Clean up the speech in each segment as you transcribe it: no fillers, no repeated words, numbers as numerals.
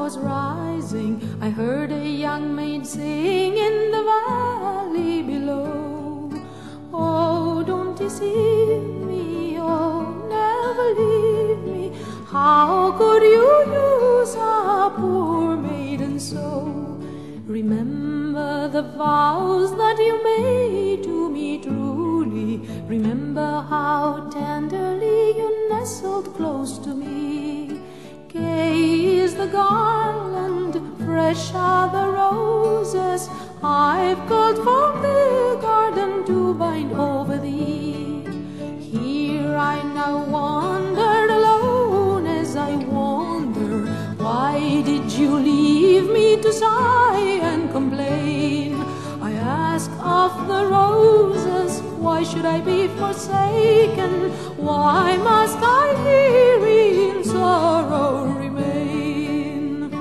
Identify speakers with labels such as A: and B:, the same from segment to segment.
A: was rising, I heard a young maid sing in the valley below. Oh, don't deceive me, oh, never leave me. How could you use a poor maiden so? Remember the vows that you made to me truly. Remember how tenderly you nestled close to me. Gay is the garland, fresh are the roses I've culled from the garden to bind over thee. Here I now wandered alone as I wander. Why did you leave me to sigh and complain? I ask of the roses, why should I be forsaken? Why must I here in sorrow remain?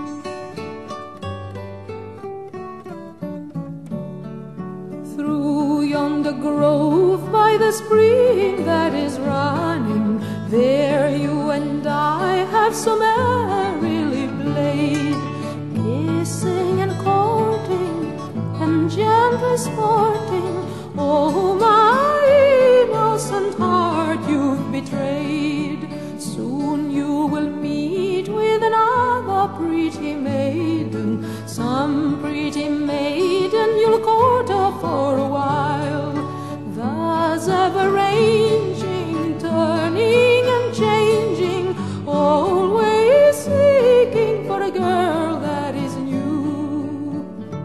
A: Through yonder grove by the spring that is running, there you and I have so merrily played, kissing and courting and gently sporting. Oh, my innocent heart, you've betrayed. Soon you will meet with another pretty maiden, some pretty maiden you'll court her for a while, thus ever ranging, turning and changing, always seeking for a girl that is new.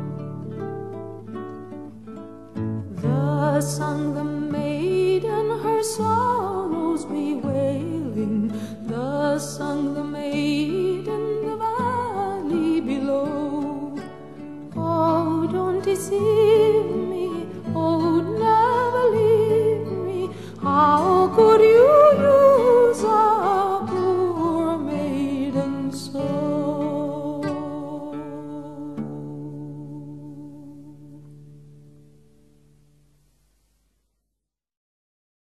A: Thus sung the maiden, her sorrows bewailing. Thus sung the maiden, the valley below. Oh, don't deceive me, oh, never leave me. How could you